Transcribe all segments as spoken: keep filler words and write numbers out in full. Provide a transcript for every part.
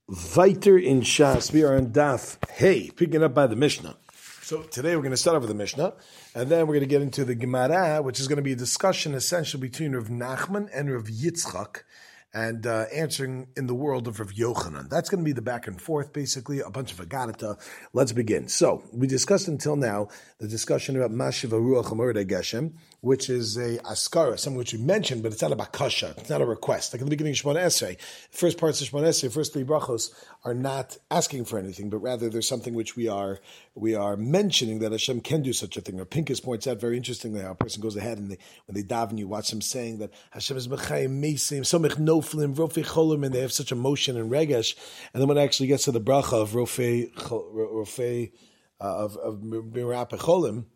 Weiter in Shas, we are on Daf Hey, picking up by the Mishnah. So today we're going to start off with the Mishnah, and then we're going to get into the Gemara, which is going to be a discussion essentially between Rav Nachman and Rav Yitzchak, and uh, answering in the world of Rav Yochanan. That's going to be the back and forth, basically, a bunch of Agadata. Let's begin. So, we discussed until now the discussion about Mashiv Ruach Amorda Geshem, which is a Askara, something which we mentioned, but it's not a Bakasha, it's not a request. Like in the beginning of Shemona Esrei, first parts of Shemona Esrei, first three brachos are not asking for anything, but rather there's something which we are we are mentioning that Hashem can do such a thing. Or Pinkus points out very interestingly how a person goes ahead and they, when they daven, you watch them saying that Hashem is Mechayim Mesim, Somech Noflim, Rofei Cholim, and they have such emotion and regesh. And then when it actually gets to the bracha of Rofei, Rofei uh, of, of Mirapeh Cholim,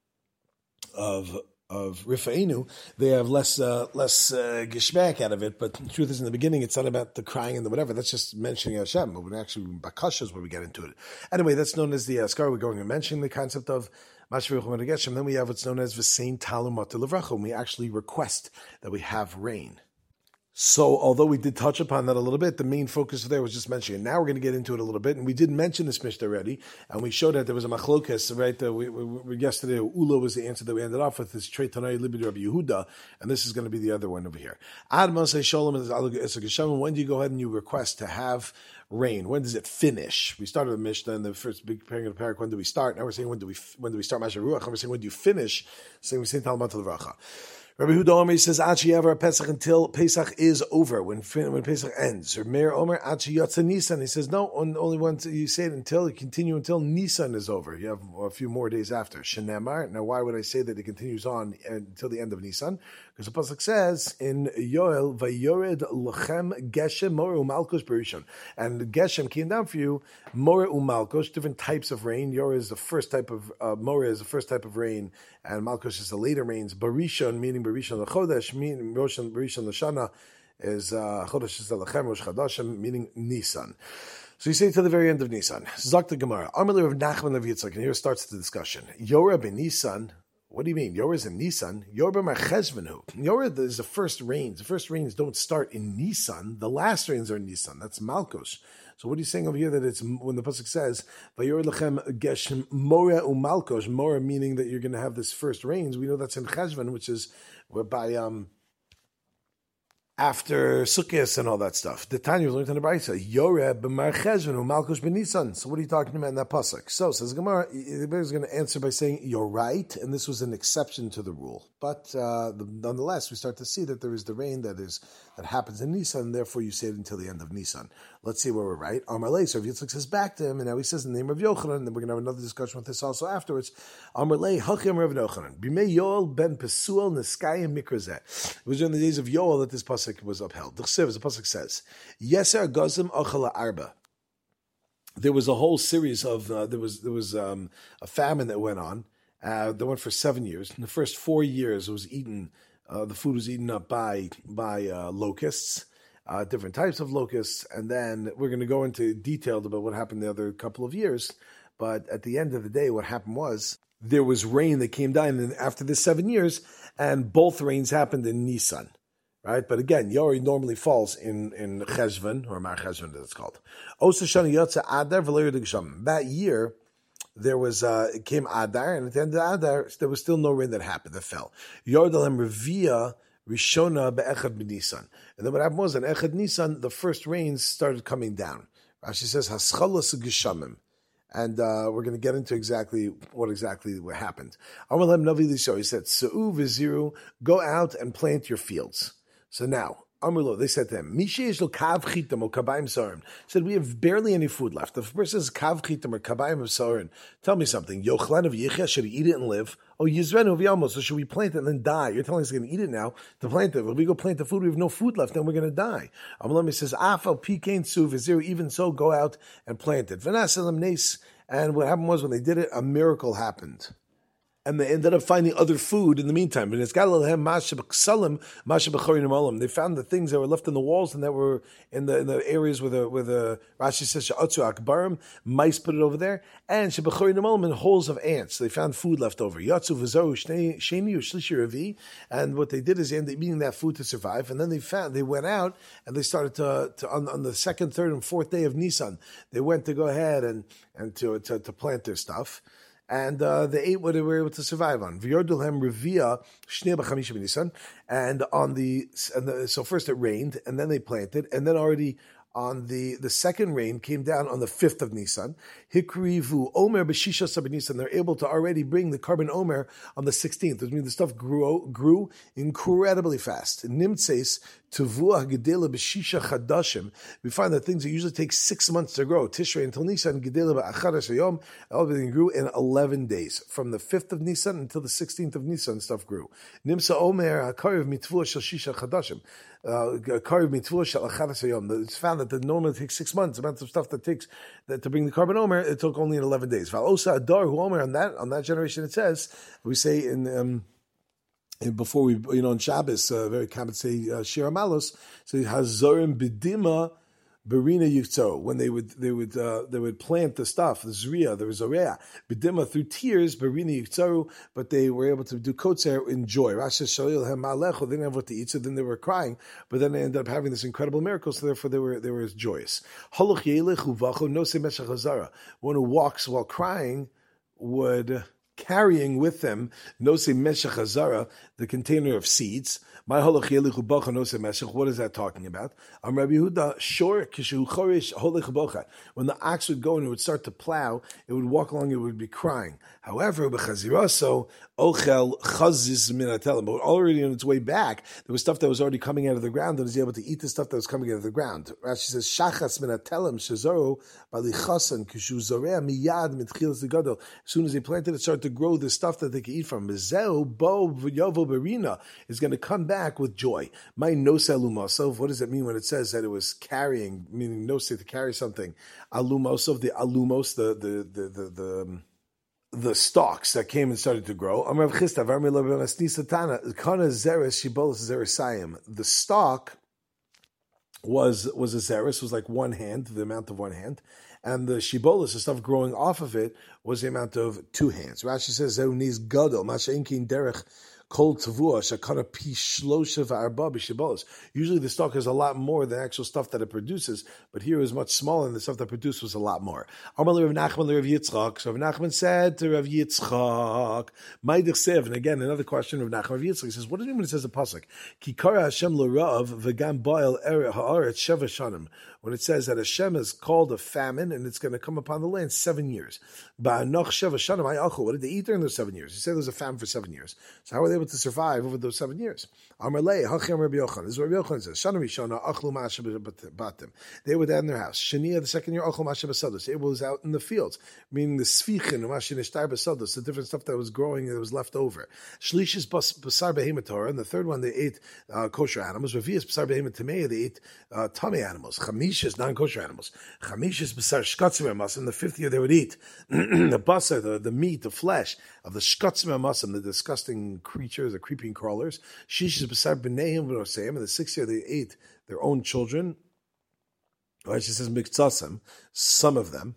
of of Rifa'inu, they have less uh, less uh, geshmak out of it. But the truth is, in the beginning, it's not about the crying and the whatever. That's just mentioning Hashem. But when actually Bakasha is where we get into it. Anyway, that's known as the Askar. We're going and mentioning the concept of Mashvir Chumash Geshem. Then we have what's known as V'sein Talumot Levracha, and we actually request that we have rain. So, although we did touch upon that a little bit, the main focus there was just mentioning. Now we're going to get into it a little bit, and we did mention this Mishnah already, and we showed that there was a machlokas, right? Uh, we, we, we, yesterday, Ula was the answer that we ended off with, this Trei Tanai Libid Rabbi Yehuda, and this is going to be the other one over here. Ad Moshe Shalom is Al. When do you go ahead and you request to have rain? When does it finish? We started the Mishnah in the first big pairing of the parak. When do we start? Now we're saying when do we when do we start Masha Ruach? And we're saying when do you finish? Saying we say Talmud Levracha. Rabbi Huda Omer says, Achi Yavar Pesach, until Pesach is over, when when Pesach ends. Or Meir Omer, Achi Yatza Nisan. He says, no, only once you say it until, you continue until Nisan is over. You have a few more days after. Shenemar. Now, why would I say that it continues on until the end of Nisan? Because the Pesach says in Yoel, Vayored Lachem Geshem More Umalkos Berishon. And Geshem came down for you, More Umalkos, different types of rain. Yor is the first type of, uh, More is the first type of rain, and Malkos is the later rains. Barishon, meaning Barishon L'Chodesh, meaning Barishon L'Shana, is uh, Chodesh is the Lachem Rosh Chadashim, meaning Nisan. So you say to the very end of Nisan. Zok the Gemara. Amalei of Nachman of Yitzchak, and here starts the discussion. Yorah ben Nisan. What do you mean? Yorah is in Nisan. Yorah ben Marcheshvenu. Yorah is the first rains. The first rains don't start in Nisan. The last rains are in Nisan. That's Malkos. So what are you saying over here that it's when the pasuk says Vayor lechem geshem mora umalkos, mora meaning that you're going to have this first rains? We know that's in Cheshvan, which is by um after Sukkot and all that stuff. The Tanya learned in the Brayso, Yoreh b'mar Cheshvan umalkos b'Nisan. So what are you talking about in that pasuk? So says Gemara, the is going to answer by saying you're right, and this was an exception to the rule. But uh, the, nonetheless, we start to see that there is the rain that is that happens in Nisan, and therefore you say it until the end of Nisan. Let's see where we're right. Amarle, so Yitzchak says back to him, and now he says the name of Yochanan, and then we're going to have another discussion with this also afterwards. Amarle, Hachim Rav Yochanan, Bimei Yoel ben Pesuel Neskayim Mikrazeh. It was during the days of Yoel that this pasuk was upheld. The Chsiv, as the pasuk says, Yeser Gazim Achala Arba. There was a whole series of uh, there was there was um, a famine that went on. Uh, that went for seven years. In the first four years, it was eaten. Uh, the food was eaten up by by uh, locusts, uh, different types of locusts, and then we're going to go into detail about what happened the other couple of years. But at the end of the day, what happened was there was rain that came down and after the seven years, and both rains happened in Nisan, right? But again, Yori normally falls in in Cheshvan or Mar Cheshvan, as it's called. That year. There was, uh, it came Adar, and at the end of Adar, there was still no rain that happened, that fell. Yordalem Revia Rishona Be'echad B'Nisan. And then what happened was, in Echad Nisan, the first rains started coming down. Rashi says, Haschalas Geshamim. And uh, we're going to get into exactly what exactly what happened. Amalem Navi Lisho, he said, Su'u Viziru, go out and plant your fields. So now, Amrlo, they said to him, said, we have barely any food left. If a person says kav chitam or kabayim of sarin, tell me something. Yochlan of yichya, should he eat it and live? Oh, yizrenu v'yamos, so should we plant it and then die? You're telling us he's going to eat it now to plant it. If we go plant the food, we have no food left, then we're going to die. Amrlo says, afal pikein su v'ziru, even so, go out and plant it. V'nasalam nes, and what happened was when they did it, a miracle happened. and they ended up finding other food in the meantime. They found the things that were left in the walls and that were in the in the areas where the where the Rashi says she'atzu akbarim, mice put it over there, and shebechorin amalim, in holes of ants. They found food left over. Yatzu v'zoru sheni u'shlishi revi, and what they did is they ended up eating that food to survive. And then they found they went out and they started to, to on, on the second, third, and fourth day of Nisan, they went to go ahead and and to to, to plant their stuff. And uh, they ate what they were able to survive on. And on the, and the so first it rained, and then they planted, and then already on the, the second rain came down on the fifth of Nisan. Hikrivu Omer b'shisha sab Nisan. They're able to already bring the carbon Omer on the sixteenth. Which means the stuff grew grew incredibly fast. Nimtzeis Tuvua gedela b'shisha chadashim. We find that things that usually take six months to grow, Tishrei until Nisan, gedela b'achadash hayom, everything grew in eleven days. From the fifth of Nisan until the sixteenth of Nisan, stuff grew. Nimsa Omer hakariv mitvua shel shisha chadashim. Kariv mitvua shel achadash hayom. It's found that the normally takes six months. The amount of stuff that takes that to bring the carbon Omer, it took only in eleven days. Va'osa adar hu Omer, on that on that generation, it says we say in. Um, Before we, you know, on Shabbos, uh, very common say uh, Shir Amalos, say Hazorim Bidima Berina Yikto. When they would, they would, uh, they would plant the stuff, the Zriya, the Zoreya, Bidima through tears, Berina Yikto, but they were able to do kotzer in joy. Rashi Shalil Hem Alecho. They didn't have what to eat, so then they were crying, but then they ended up having this incredible miracle, so therefore they were, they were joyous. Holoch Yelech Uvacho No Se Meshach Hazara. One who walks while crying would. Carrying with them nose meshach hazara, the container of seeds. My halach yelichu bacha nose meshach. What is that talking about? Am Rabbi Yehuda shor kishu chorish holech bacha. When the ox would go and it would start to plow, it would walk along. It would be crying. However, b'chaziraso ochel chazis minatelim. But already on its way back, there was stuff that was already coming out of the ground, and was able to eat the stuff that was coming out of the ground. Rashi says shachas minatelim shezoro balichasan kishu zorea miyad mitchilas legadol. As soon as they planted it, started to grow the stuff that they could eat from. Mizeu bo v'yovo berina is going to come back with joy. My nosa alumosov. What does it mean when it says that it was carrying, meaning nosa to carry something? Alumosov, the alumos, the the the the. the um, the stalks that came and started to grow. The stalk was was a zeres, was like one hand, the amount of one hand, and the shibolus, the stuff growing off of it, was the amount of two hands. Rashi says, "Zeuniz gadol masha'inkin derech." Kol tavua shakana pi shlosha v'arba b'shibolos. Usually the stalk is a lot more than actual stuff that it produces, but here it was much smaller, and the stuff that produced was a lot more. Amar Rav Nachman Rav Yitzchak. So Rav Nachman said to Rav Yitzchak, "Ma'idich sev." And again, another question of Nachman Rav Yitzchak. He says, "What does it mean when it says a pasuk? Ki kara Hashem l'ra'av v'gam ba'el ha'aretz sheva shanim." When it says that Hashem has called a famine and it's going to come upon the land seven years. Ba'anoch sheva shanim ha'achu. What did they eat during those seven years? He said there was a famine for seven years. So how were they able to survive over those seven years? Amar lei hachem Rabbi Yochanan. This is what Rabbi Yochanan says. Shana rishona achlu ma'aseh batim. They were there in their house. Shania, the second year, achlu ma'aseh basados. It was out in the fields, meaning the sfichin ma'aseh nishtar basados, the different stuff that was growing that was left over. Shlishis basar behemoth Torah, and the third one they ate uh, kosher animals. Revius basar behemoth tamei, they ate uh, tummy animals. Chamishis non-kosher animals. Chamishis basar shkatzim masim. In the fifth year they would eat the basar, the, the meat, the flesh of the shkatzim masim, the disgusting creatures, the creeping crawlers. Shishis basar b'neim v'noseim. In the sixth year they ate their own children. Right? She says miktsasem, some of them.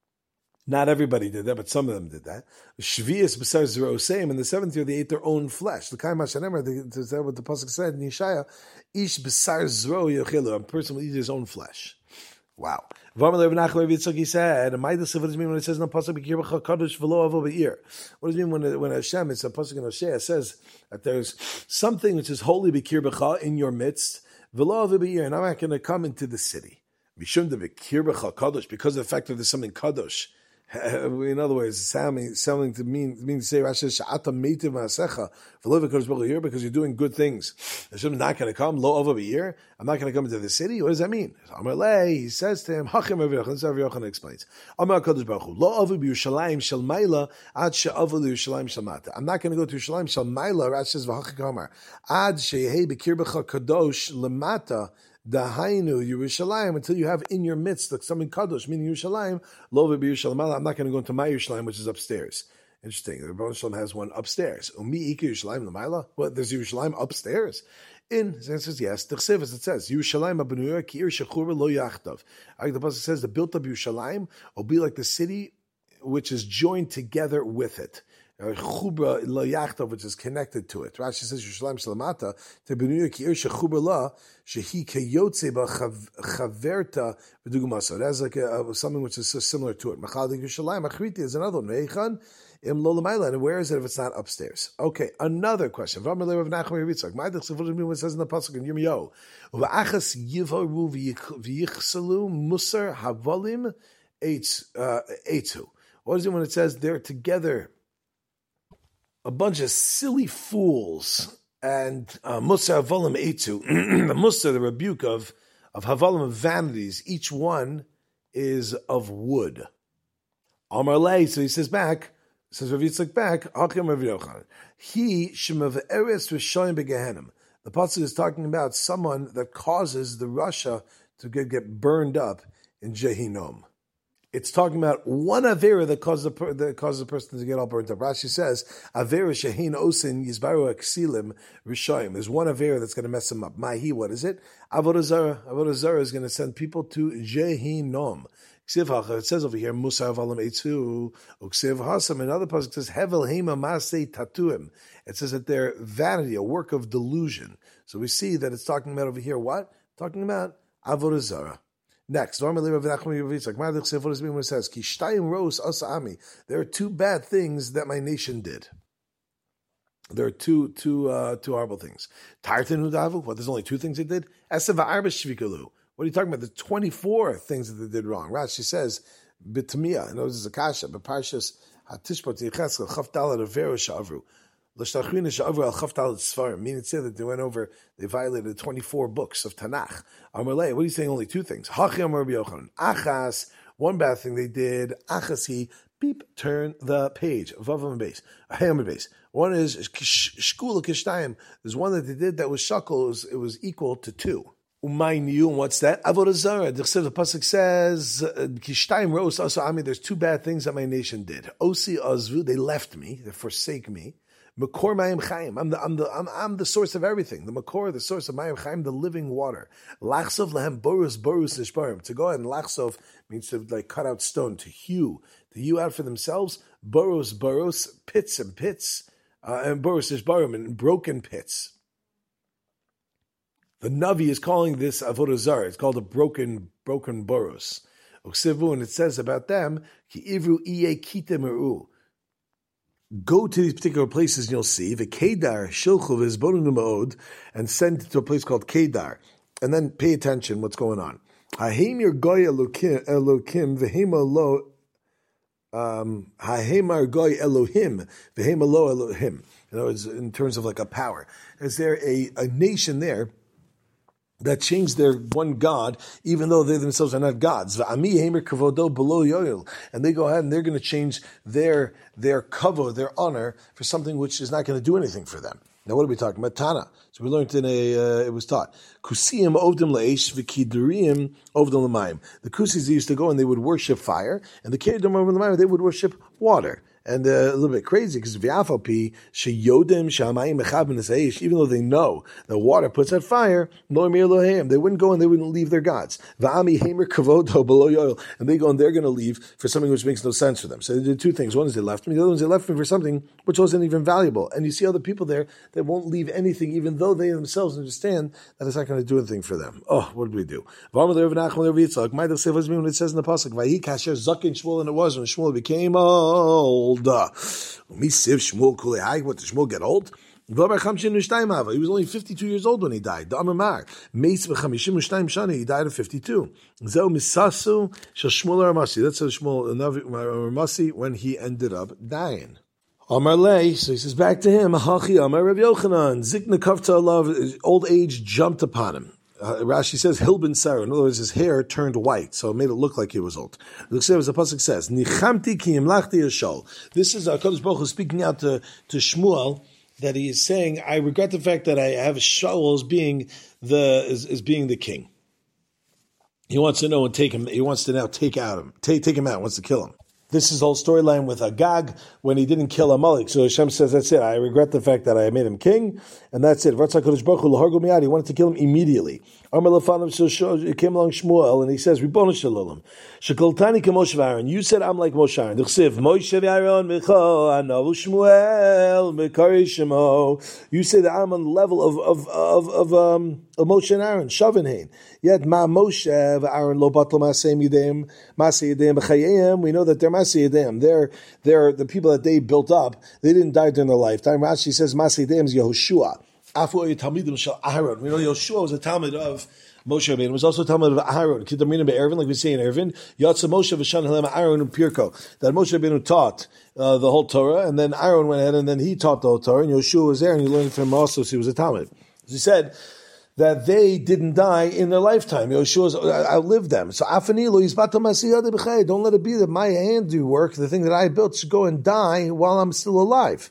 Not everybody did that, but some of them did that. Shvius b'sar zeroseim. In the seventh year they ate their own flesh. The kaim hashanemer, is that what the pasuk said in Yeshaya? Ish b'sar zero yochelu. A person will eat his own flesh. Wow. He said, what does it mean when it says no pasuk b'kir b'cha kadosh v'lo avo b'ir? What does it mean when when Hashem, it's a pasuk in Hosea, says that there's something which is holy b'kir b'cha in your midst v'lo avo b'ir, and I'm not going to come into the city. Mishum de b'kir b'cha kadosh, because of the fact that there's something kadosh. In other words, sounding, sounding to mean, mean to say, Rashi Sha'ata meitiv ma'asecha v'lo v'kadosh baruch here, because you're doing good things. Hashem's not going to come. Lo avo b'ir. I'm not going to come into the city. What does that mean? Amar lei, he says to him, Hachem Rav Yochanan. This is how Rav Yochanan explains. Amar Kadosh Baruch Hu, Lo avo b'Yerushalayim shel Maila ad she'avo l'Yerushalayim shel Mata. I'm not going to go to Yerushalayim shel Maila. Rashi says v'hachik Amar ad she'yehei b'kir b'cha kadosh lemata. Dahainu Yerushalayim, until you have in your midst like something kadosh, meaning Yerushalayim. Lo v'b'Yerushalayim. I'm not going to go into my Yerushalayim, which is upstairs. Interesting. The Rebbeinu Shalom has one upstairs. Umi Ika Yerushalayim L'mayla? What, there's Yerushalayim upstairs? In, the answer is yes. The Chsiv, as it says, Yerushalayim Abanuya Ki Ir Shechura Lo Yachtav. The Pasuk says, the built up Yerushalayim will be like the city which is joined together with it. Chubra lo yachtav, which is connected to it. Rashi says Yerushalayim Shalamata Tebenuya Ki Ir Shechubra La Shehi Keyotze Ba Chaverta B'Dugumasa. That's like a, a, something which is so similar to it. Machal Yerushalayim Achriti is another one. Meichan Im Lo L'mayla. And where is it if it's not upstairs? Okay, another question. V'Amar Rav Nachman Yitzchak. Ma'adich Sevudim it says in the pasuk in Yirmiyahu. V'Achas Yivaru V'Yichsalu Musar Havalim Eitzu. What is it when it says they're together? A bunch of silly fools and Musa Havalim Eitzu, the Musa, the rebuke of of Havalim, of vanities. Each one is of wood. Amar Lei, so he says back, says Rav Yitzchak back, Hakim Rav Yochanan. He shemav eretz rishayim begehenim. The pasuk is talking about someone that causes the Russia to get, get burned up in Jehinom. It's talking about one avera that causes a that causes a person to get all burnt up. Rashi says avera shehin osin yizbaru aksilim rishayim. There's one avera that's going to mess them up. Mahi, what is it? Avodah zarah. Avodah zarah is going to send people to Jehinom. It says over here Musa Havalim Eitzu Uksiv Hasam. Another pasuk says Hevel Hema Masei Tatuim. It says that they're vanity, a work of delusion. So we see that it's talking about over here what? Talking about avodah zarah. Next, normally Rav Nachman Yitzchak says, Ki shtayim ros asa ami. There are two bad things that my nation did. There are two two uh, two horrible things. Tartan hudavu. What? There's only two things they did. Esav ha'arba shvikalu. What are you talking about? The twenty-four things that they did wrong. Rashi says, B'tamiyah. And those is a kasha. But Parshas Hatishbot Yecheskel Chaf Dalad Avero Shavru. L'shtachrina Shavru Al Chaf Dalad Sfarim. Meaning it said that they went over, they violated the twenty-four books of Tanakh. Amalei. What are you saying? Only two things. Hachim Rabbi Yochanan. Achas. One bad thing they did. Achas he. Beep. Turn the page. Vavam and base. Ahayam and base. One is Shkula Kishtayim. There's one that they did that was shakel. It was, it was equal to two. Umayniu, and what's that? Avodah zarah. The pasuk says, "Kishtayim ros asa ami." There's two bad things that my nation did. Osi azvu, they left me, they forsake me. Makor mayim chayim. I'm the I'm the I'm, I'm the source of everything. The makor, the source of mayim chayim, the living water. Lachsov lahem borus borus nishbarim. To go ahead and lachsov means to like cut out stone, to hew, to hew out for themselves. Boros boros, pits and pits, uh, and borus nishbarim, and broken pits. The Navi is calling this avodah zarah. It's called a broken, broken boros. Uksivu, and it says about them, ki ivru iye kitemeru. Go to these particular places and you'll see the Kedar shilchu v'izbonu ma'od, and send to a place called Kedar, and then pay attention what's going on. Hahemir goy elokim elokim v'hema lo um hahemar goy Elohim v'hema lo Elohim. In other words, in terms of like a power, is there a, a nation there that changed their one God, even though they themselves are not gods? And they go ahead and they're going to change their their kavod, their honor, for something which is not going to do anything for them. Now, what are we talking about? Tana. So we learned in a, uh, it was taught. Kusiyim ovdim leish v'kidurim ovdim l'mayim. The Kusis used to go and they would worship fire, and the Kedim ovdim l'mayim, they would worship water. And uh, a little bit crazy because v'afalpi sheyodim shamayim mechabin esaish. Even though they know the water puts out fire, lo mir lohem, they wouldn't go and they wouldn't leave their gods. V'ami hemer kavodo below yoil, and they go and they're going to leave for something which makes no sense for them. So they did two things. One is they left me. The other one is they left me for something which wasn't even valuable. And you see other people there that won't leave anything, even though they themselves understand that it's not going to do anything for them. Oh, what did we do? When it says in the pasuk, Vayi kasher zakin Shmuel, and it was when Shmuel became old. Misiv Shmuel Kulei. What did Shmuel get old? He was only fifty-two years old when he died. He died at fifty-two. That's Shmuel Ramasi when he ended up dying. Amar Lei, so he says back to him, Hachi Amar Rav Yochanan, Zikna Kavta Alav, old age jumped upon him. Uh, Rashi says Hilbin Sarah. In other words, his hair turned white, so it made it look like he was old. The pasuk says, "Nichamti ki imlachti yashol." This is Hakadosh Baruch Hu speaking out to, to Shmuel, that he is saying, "I regret the fact that I have Shaul as being the as, as being the king." He wants to know and take him. He wants to now take out him, take take him out. Wants to kill him. This is the whole storyline with Agag when he didn't kill Amalek. So Hashem says, that's it. I regret the fact that I made him king, and that's it. He wanted to kill him immediately. He came along Shmuel, and he says, Ribono shel olam, shekoltani k'Moshe v'Aaron. You said I'm like Moshe Aaron. Moshe v'Aaron micho anavu Shmuel mikari shemo. You say that I'm on the level of of of of um of Moshe and Aaron. Shavinhain. Yet ma Moshe v'Aaron lo batlo masei yedem masei yedem b'chayim. We know that they're masei yedem. They're they're the people that they built up. They didn't die during their lifetime. Rashi says masei yedem is Yehoshua. We know Yoshua was a Talmud of Moshe Rabbeinu. It was also a Talmud of Aaron. Like we say in Eruvin, Yatsa Moshe v'shan halem Aaron and Pirko. That Moshe Rabbeinu taught uh, the whole Torah, and then Aaron went ahead and then he taught the whole Torah, and Yoshua was there, and he learned from him also, so he was a Talmud. As he said, that they didn't die in their lifetime. Yoshua outlived them. So Afanilo, don't let it be that my handiwork, the thing that I built, should go and die while I'm still alive.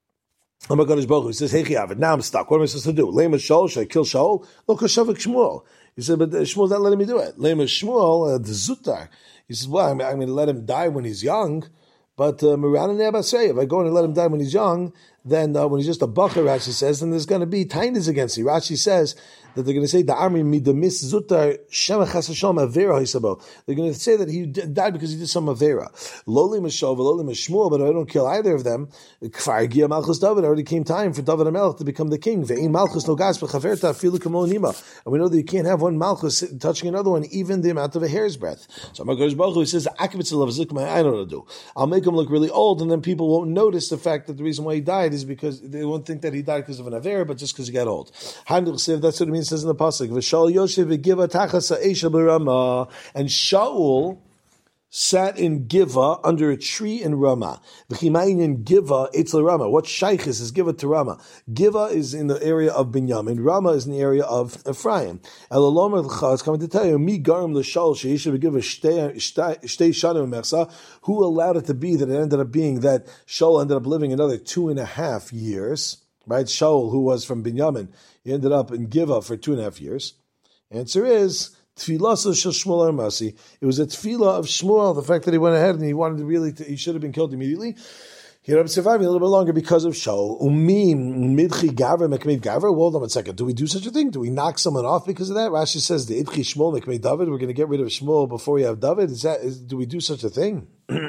Oh my God, Baruch Hu. He says, "Hey, Chiyav, now I'm stuck. What am I supposed to do? Lema Shaul, should I kill Shaul? Look, Shavik Shmuel." He said, "But Shmuel's not letting me do it. Lema Shmuel, uh, the Zutar." He says, "Well, I'm, I'm going to let him die when he's young, but Miran and Abasay, if I go and let him die when he's young, then uh, when he's just a bacher," Rashi says, then there's going to be tainas against him. Rashi says that they're going to say the army midamis zutar shemachas hashem avera hisabo. They're going to say that he died because he did some avera. Loli mashov, loli mashmuel, but I don't kill either of them. Kfar gia malchus David. Already came time for David HaMelech to become the king. Ve'in malchus no gas b'chaverta afilu kamonima. And we know that you can't have one malchus touching another one, even the amount of a hair's breadth. So Hakadosh Baruch Hu says, "Akivitz elav I don't know what to do. I'll make him look really old, and then people won't notice the fact that the reason why he died is because they won't think that he died because of an avera, but just because he got old." That's what it means. Says in the pasuk, "V'Shaul Yoshev v'Giva tachas ha'esha b'Rama," and Shaul sat in Giva under a tree in Ramah. V'chimayin in Giva etzel Ramah. What shaykhis is Giva to Ramah? Giva is in the area of Binyamin. Ramah is in the area of Ephraim. Elalomer l'cha is coming to tell you, mi garim l'Shaul she'esha v'Giva shtei shana v'mechsa. Who allowed it to be that it ended up being that Shaul ended up living another two and a half years? Right, Shaul, who was from Binyamin, he ended up in Giva for two and a half years. Answer is Tfilah shel Shmuel Armasi. It was a tefillah of Shmuel, the fact that he went ahead and he wanted to really, to, he should have been killed immediately. He ended up surviving a little bit longer because of Shaul. Umi midchi gavra mekmei gavra. Well, hold on one second. Do we do such a thing? Do we knock someone off because of that? Rashi says the idchi Shmuel mekmei David. We're going to get rid of Shmuel before we have David. Is that? Is, do we do such a thing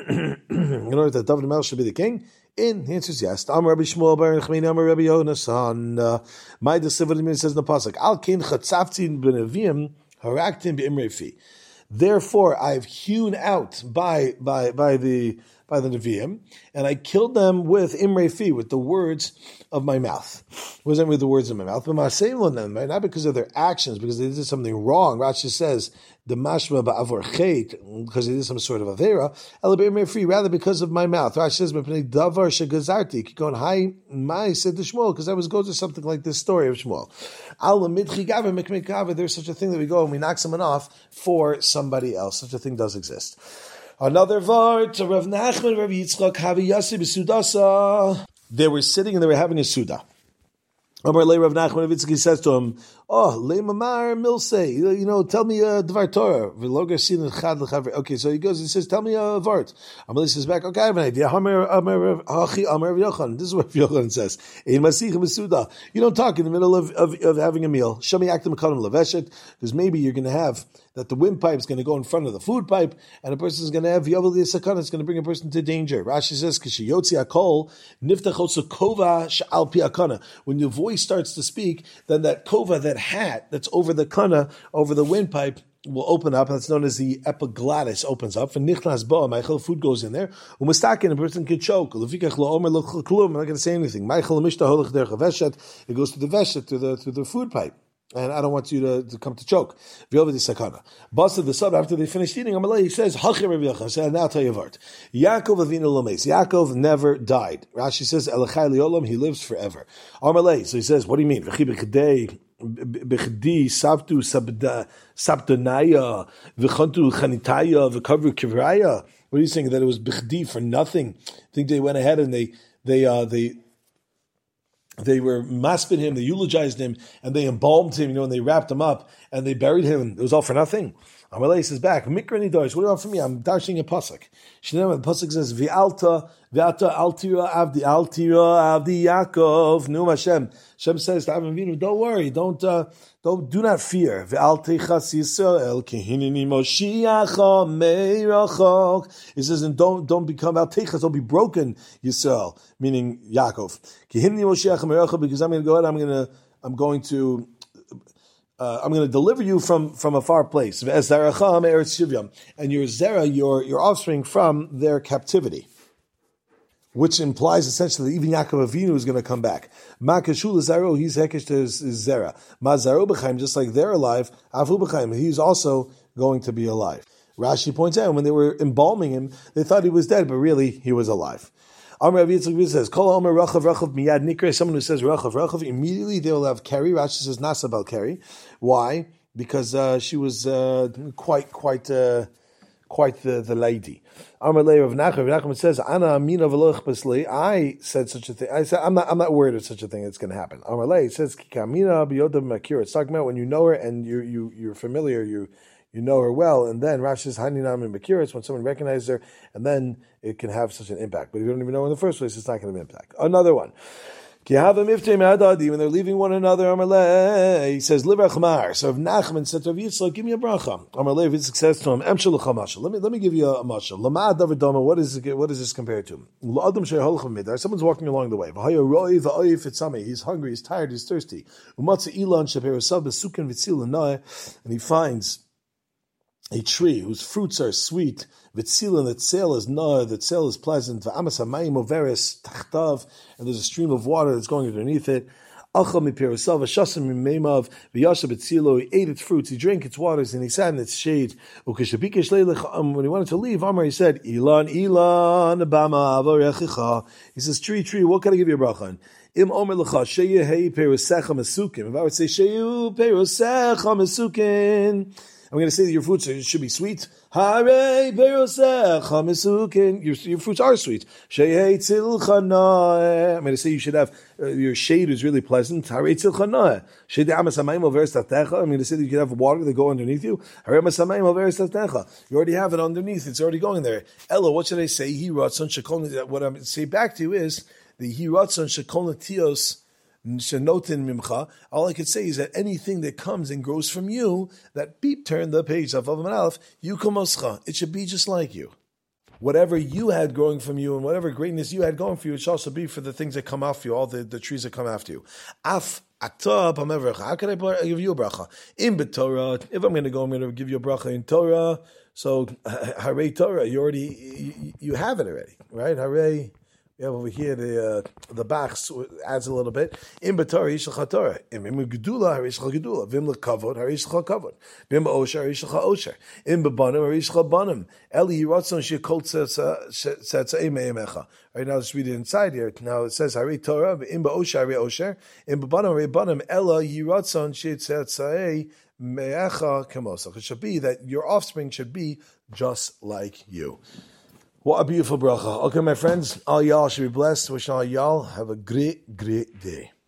in order that David HaMelech should be the king? In the answer is yes. Am Rabbi Shmuel bar Nechmini, Am Rabbi Yonasan. My decision says in the pasuk, Al kin chatzavti b'nevim haraktim b'imrei fi. Therefore, I've hewn out by by by the by the Nevi'im, and I killed them with imrei fi, with the words of my mouth. It wasn't with the words of my mouth, but right? Not because of their actions, because they did something wrong. Rashi says the mashma ba'avor chet, because they did some sort of avera. Ela b'imrei fi, rather because of my mouth. Rashi says mepnei davar shegazarti, going hi my said to Shmuel, because I was going to something like this story of Shmuel. Al midchi gaver mekmei gaver. There's such a thing that we go and we knock someone off for somebody else. Such a thing does exist. Another vart, Rav Nachman, Rav Yitzchak, Havi Yasi b'Sudasa. They were sitting and they were having a Suda. Amar Le Rav Nachman, Rav Yitzchak says to him, "Oh, Le Mamar Milsei, you know, tell me a Dvar Torah." Okay, so he goes, he says, "Tell me a vart." Amalei says back, "Okay, I have an idea." This is what Rav Yochanan says. You don't talk in the middle of, of, of having a meal. Because maybe you're going to have that the windpipe is going to go in front of the food pipe, and a person is going to have yavel sakana. It's going to bring a person to danger. Rashi says, "Kishiyotzi akol niftach otso kova she'al pi akana." When your voice starts to speak, then that kova, that hat that's over the kana, over the windpipe, will open up. That's known as the epiglottis opens up. And nichnas ba, Michael, food goes in there. Umastakin, a person can choke. Lefikach lo omer lo klum. I'm not going to say anything. Michael mishta holach derech veshet. It goes to the veshet, to the to the food pipe. And I don't want you to, to come to choke. V'yovad sakana. Basa the sub, after they finished eating, Amalei, he says, Hachi Rabbi Yochanan. So now I'll tell you a vart. Yaakov avinu lomes. Yaakov never died. Rashi says, Elachai liolam, he lives forever. Amalei, so he says, what do you mean? V'chi b'chidei, b'chidei, sabtu sabdanaya, v'chantu chanitaya, v'kavru kivraya. What are you saying? That it was b'chidei for nothing? I think they went ahead and they, they, uh, they, They were maspid him, they eulogized him, and they embalmed him, you know, and they wrapped him up, and they buried him. It was all for nothing. Amalei says back, Mikra Nidosh, what do you want from me? I'm dashing a pasuk. The pasuk says, V'alta, V'ata altira avdi, altira avdi Yaakov, Num Hashem. Hashem says to Avraham Avinu, don't worry, don't, uh, don't, do not fear. V'al teichas Yisrael, kihinini Moshiacha meirachok. He says, and don't, don't become al teichas, don't be broken, Yisrael, meaning Yaakov. Kihinini Moshiacha meirachok, because I'm going to go ahead, I'm going to, I'm going to, Uh, I'm going to deliver you from, from a far place. And your zera, your, your offspring from their captivity. Which implies essentially that even Yaakov Avinu is going to come back. Ma kashul zaro, he's hekesh to his zera. Ma zaro b'chaim, just like they're alive, afu b'chaim, he's also going to be alive. Rashi points out, when they were embalming him, they thought he was dead, but really, he was alive. Amar Rav Yitzchak says, Kol Omer Rachav Rachav Miyad Nikra. Someone who says Rachav Rachav, immediately they will have Keri. Rashi says Nasabel Keri. Why? Because uh, she was uh, quite, quite, uh, quite the, the lady. Amar Lei Rav Nachman. Rav Nachman says, Ana Amina V'loch Basli. I said such a thing. I said, I'm not, I'm not worried of such a thing that's going to happen. Amar Lei says, Kamina B'yodam Makir. It's talking about when you know her and you, you, you're familiar. You. You know her well, and then Rashi says, Haninam and Makiris, when someone recognizes her, and then it can have such an impact. But if you don't even know her in the first place, it's not going to have an impact. Another one. When they're leaving one another, Amarle, he says, Livrachmar. So if Nachman said to Rav Yitzchak, give me a bracha. Amarle, if it's says to him, Emshalucha mashal. Let me let me give you a mashal. Lama Davidoma, what is it, what is this compared to? Someone's walking along the way. He's hungry, he's tired, he's thirsty. And he finds a tree whose fruits are sweet, v'tzilin, that tzel is nar, that tzel is pleasant, v'amas hamayim overes tachtav, and there's a stream of water that's going underneath it. Achal mipirusav, v'shasam mimeimav, v'yasha b'tzilo, he ate its fruits, he drank its waters, and he sat in its shade. Ukeshabikesh leilech, when he wanted to leave, Amar, he said, Ilan, Ilan, Abama, avarechicha. He says, tree, tree, what can I give you a bracha on? Im omer lecha, sheyehei perusecha mesukin. If I would say, sheyu perusecha mesukin, I'm going to say that your fruits should be sweet. Your, your fruits are sweet. I'm going to say you should have, uh, your shade is really pleasant. I'm going to say that you can have water that go underneath you. You already have it underneath. It's already going there. Ella, what should I say? What I'm going to say back to you is the hiratson shekol tios. All I could say is that anything that comes and grows from you, that beep, turn the page of Vav Aleph, you kamoscha. It should be just like you. Whatever you had growing from you and whatever greatness you had going for you, it should also be for the things that come after you, all the, the trees that come after you. Af akta pamevrach. How can I give you a bracha? In b'Torah, if I'm going to go, I'm going to give you a bracha in Torah. So, Harei Torah, you already, you, you have it already, right? Harei. We have over here the uh, the Bach adds a little bit. In b'Torah yishalcha Torah. In gedula harishcha gedula. Vim lekavod harishcha kavod. Vim b'osher harishcha osher. In b'banim harishcha banim. Eli yiratzon shekol tzetzei me'emecha. Right now, let's read it inside here. Now it says Harei Torah. In b'osher harei osher. In b'banim harei banim. Ela yiratzon shetzei me'echa kamosach. It should be that your offspring should be just like you. What a beautiful bracha. Okay, my friends, all y'all should be blessed. Wish all y'all have a great, great day.